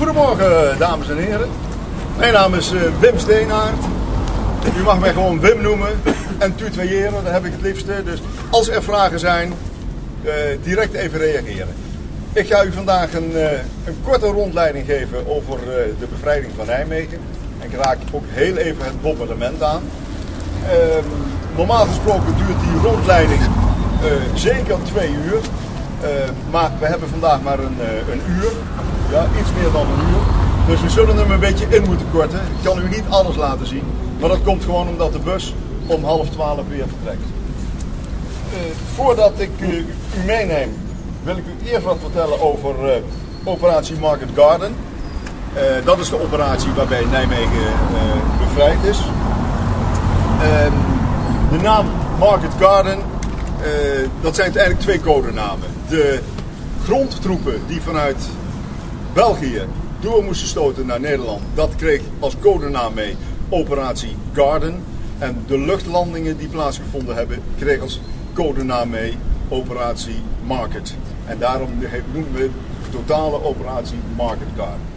Goedemorgen dames en heren. Mijn naam is Wim Steenaert. U mag mij gewoon Wim noemen en tutoyeren, dat heb ik het liefste. Dus als er vragen zijn, direct even reageren. Ik ga u vandaag een korte rondleiding geven over de bevrijding van Nijmegen. En ik raak ook heel even het bombardement aan. Normaal gesproken duurt die rondleiding zeker 2 uur. Maar we hebben vandaag maar een uur. Ja, iets meer dan een uur. Dus we zullen hem een beetje in moeten korten. Ik kan u niet alles laten zien. Maar dat komt gewoon omdat de bus om 11:30 weer vertrekt. Voordat ik u meeneem, wil ik u eerst wat vertellen over operatie Market Garden. Dat is de operatie waarbij Nijmegen bevrijd is. De naam Market Garden, dat zijn uiteindelijk 2 codenamen. De grondtroepen die vanuit België door moesten stoten naar Nederland, dat kreeg als codenaam mee Operatie Garden. En de luchtlandingen die plaatsgevonden hebben, kreeg als codenaam mee Operatie Market. En daarom noemen we de totale operatie Market Garden.